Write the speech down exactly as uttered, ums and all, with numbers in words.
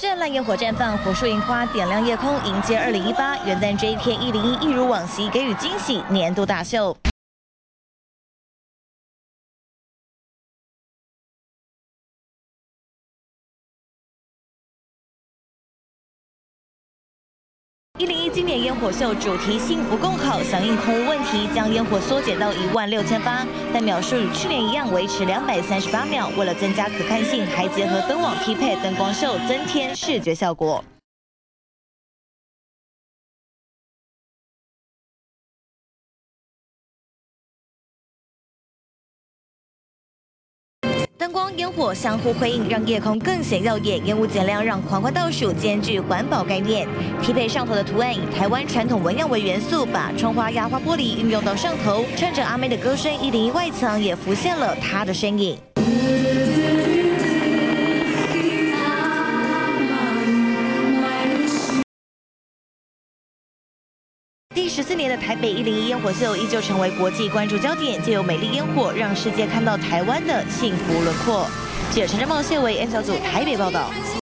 绚烂烟火绽放，火树银花点亮夜空，迎接二零一八元旦这一天，一零一一如往昔给予惊喜，年度大秀。 一零一今年烟火秀主题“幸福共好”，响应空污问题，将烟火缩减到一万六千发，但秒数与去年一样，维持两百三十八秒。为了增加可看性，还结合灯网匹配灯光秀，增添视觉效果。 灯光、烟火相互辉映，让夜空更显耀眼。烟雾减量，让狂欢倒数兼具环保概念。匹配上头的图案以台湾传统纹样为元素，把窗花压花玻璃运用到上头。趁着阿妹的歌声，一零一外层也浮现了她的身影。 第十四年的台北一零一烟火秀依旧成为国际关注焦点，借由美丽烟火，让世界看到台湾的幸福轮廓。记者陈正茂、谢维 N 小组台北报道。